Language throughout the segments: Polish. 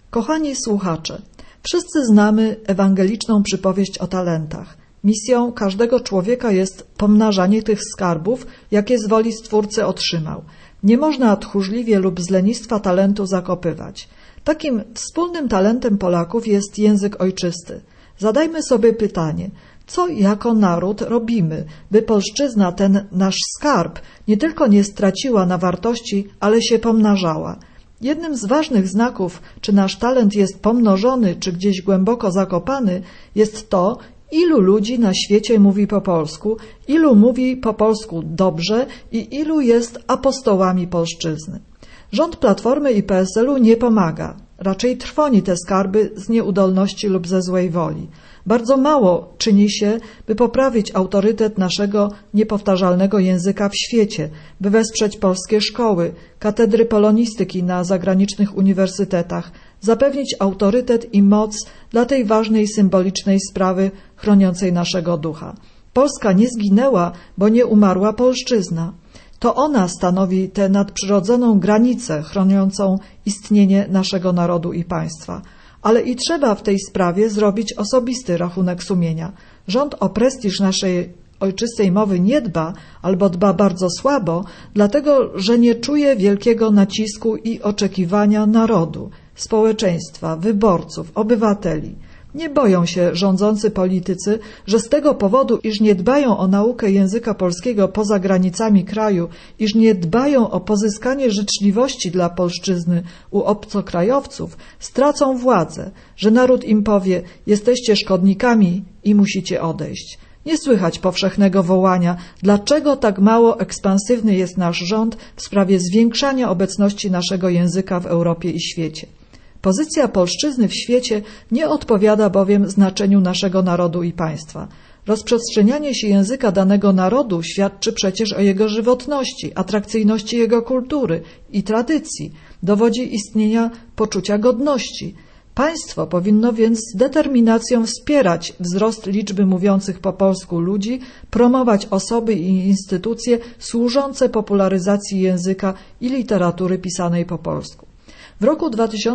Kochani słuchacze, wszyscy znamy ewangeliczną przypowieść o talentach. Misją każdego człowieka jest pomnażanie tych skarbów, jakie z woli Stwórcy otrzymał. Nie można tchórzliwie lub z lenistwa talentu zakopywać. Takim wspólnym talentem Polaków jest język ojczysty. Zadajmy sobie pytanie, co jako naród robimy, by polszczyzna, ten nasz skarb, nie tylko nie straciła na wartości, ale się pomnażała. Jednym z ważnych znaków, czy nasz talent jest pomnożony, czy gdzieś głęboko zakopany, jest to, ilu ludzi na świecie mówi po polsku, ilu mówi po polsku dobrze i ilu jest apostołami polszczyzny. Rząd Platformy i PSL-u nie pomaga, raczej trwoni te skarby z nieudolności lub ze złej woli. Bardzo mało czyni się, by poprawić autorytet naszego niepowtarzalnego języka w świecie, by wesprzeć polskie szkoły, katedry polonistyki na zagranicznych uniwersytetach, zapewnić autorytet i moc dla tej ważnej symbolicznej sprawy chroniącej naszego ducha. Polska nie zginęła, bo nie umarła polszczyzna. To ona stanowi tę nadprzyrodzoną granicę chroniącą istnienie naszego narodu i państwa. Ale i trzeba w tej sprawie zrobić osobisty rachunek sumienia. Rząd o prestiż naszej ojczystej mowy nie dba albo dba bardzo słabo, dlatego że nie czuje wielkiego nacisku i oczekiwania narodu, społeczeństwa, wyborców, obywateli. Nie boją się rządzący politycy, że z tego powodu, iż nie dbają o naukę języka polskiego poza granicami kraju, iż nie dbają o pozyskanie życzliwości dla polszczyzny u obcokrajowców, stracą władzę, że naród im powie: jesteście szkodnikami i musicie odejść. Nie słychać powszechnego wołania, dlaczego tak mało ekspansywny jest nasz rząd w sprawie zwiększania obecności naszego języka w Europie i świecie. Pozycja polszczyzny w świecie nie odpowiada bowiem znaczeniu naszego narodu i państwa. Rozprzestrzenianie się języka danego narodu świadczy przecież o jego żywotności, atrakcyjności jego kultury i tradycji, dowodzi istnienia poczucia godności. Państwo powinno więc z determinacją wspierać wzrost liczby mówiących po polsku ludzi, promować osoby i instytucje służące popularyzacji języka i literatury pisanej po polsku. W roku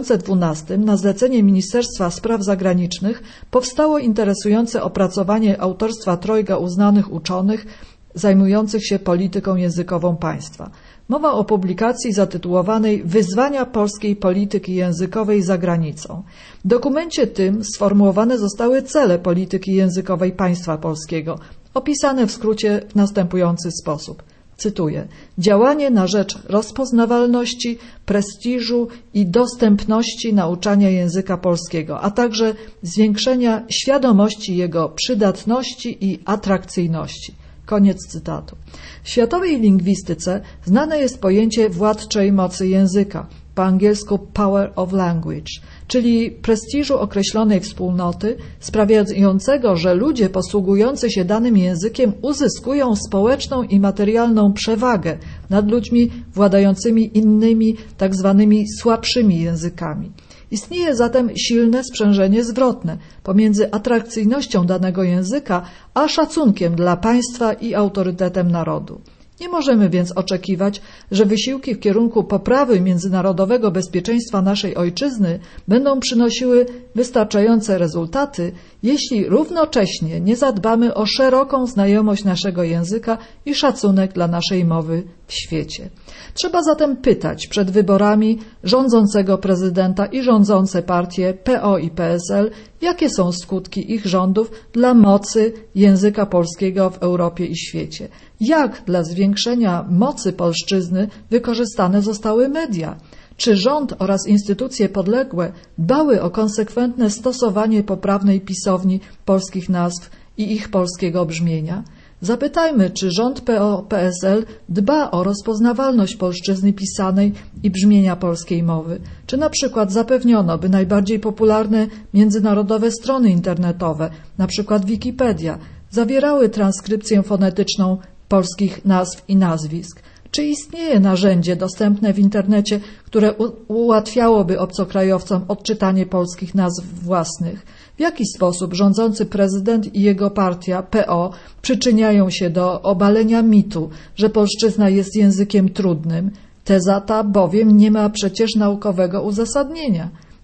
2012 na zlecenie Ministerstwa Spraw Zagranicznych powstało interesujące opracowanie autorstwa trojga uznanych uczonych zajmujących się polityką językową państwa. Mowa o publikacji zatytułowanej Wyzwania polskiej polityki językowej za granicą. W dokumencie tym sformułowane zostały cele polityki językowej państwa polskiego, opisane w skrócie w następujący sposób. Cytuję: działanie na rzecz rozpoznawalności, prestiżu i dostępności nauczania języka polskiego, a także zwiększenia świadomości jego przydatności i atrakcyjności. Koniec cytatu. W światowej lingwistyce znane jest pojęcie władczej mocy języka, po angielsku power of language, czyli prestiżu określonej wspólnoty, sprawiającego, że ludzie posługujący się danym językiem uzyskują społeczną i materialną przewagę nad ludźmi władającymi innymi, tak zwanymi słabszymi językami. Istnieje zatem silne sprzężenie zwrotne pomiędzy atrakcyjnością danego języka a szacunkiem dla państwa i autorytetem narodu. Nie możemy więc oczekiwać, że wysiłki w kierunku poprawy międzynarodowego bezpieczeństwa naszej ojczyzny będą przynosiły wystarczające rezultaty, jeśli równocześnie nie zadbamy o szeroką znajomość naszego języka i szacunek dla naszej mowy w świecie. Trzeba zatem pytać przed wyborami rządzącego prezydenta i rządzące partie PO i PSL, jakie są skutki ich rządów dla mocy języka polskiego w Europie i świecie. Jak dla zwiększenia mocy polszczyzny wykorzystane zostały media? Czy rząd oraz instytucje podległe dbały o konsekwentne stosowanie poprawnej pisowni polskich nazw i ich polskiego brzmienia? Zapytajmy, czy rząd PO-PSL dba o rozpoznawalność polszczyzny pisanej i brzmienia polskiej mowy? Czy na przykład zapewniono, by najbardziej popularne międzynarodowe strony internetowe, na przykład Wikipedia, zawierały transkrypcję fonetyczną polskich nazw i nazwisk? Czy istnieje narzędzie dostępne w internecie, które ułatwiałoby obcokrajowcom odczytanie polskich nazw własnych? W jaki sposób rządzący prezydent i jego partia PO przyczyniają się do obalenia mitu, że polszczyzna jest językiem trudnym? Teza ta bowiem nie ma przecież naukowego uzasadnienia.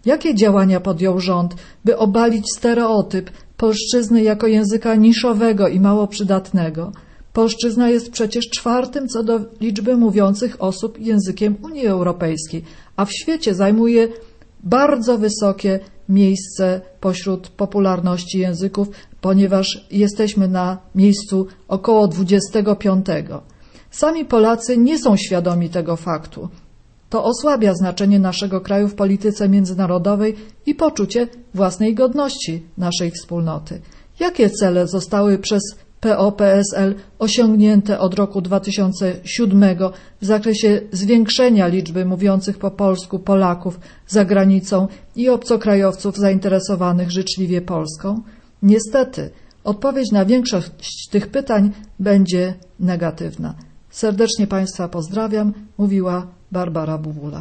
Jakie działania podjął rząd, by obalić stereotyp polszczyzny jako języka niszowego i mało przydatnego? Polszczyzna jest przecież czwartym co do liczby mówiących osób językiem Unii Europejskiej, a w świecie zajmuje bardzo wysokie miejsce pośród popularności języków, ponieważ jesteśmy na miejscu około 25. Sami Polacy nie są świadomi tego faktu. To osłabia znaczenie naszego kraju w polityce międzynarodowej i poczucie własnej godności naszej wspólnoty. Jakie cele zostały przez PO-PSL osiągnięte od roku 2007 w zakresie zwiększenia liczby mówiących po polsku Polaków za granicą i obcokrajowców zainteresowanych życzliwie Polską? Niestety, odpowiedź na większość tych pytań będzie negatywna. Serdecznie Państwa pozdrawiam, mówiła Barbara Buwula.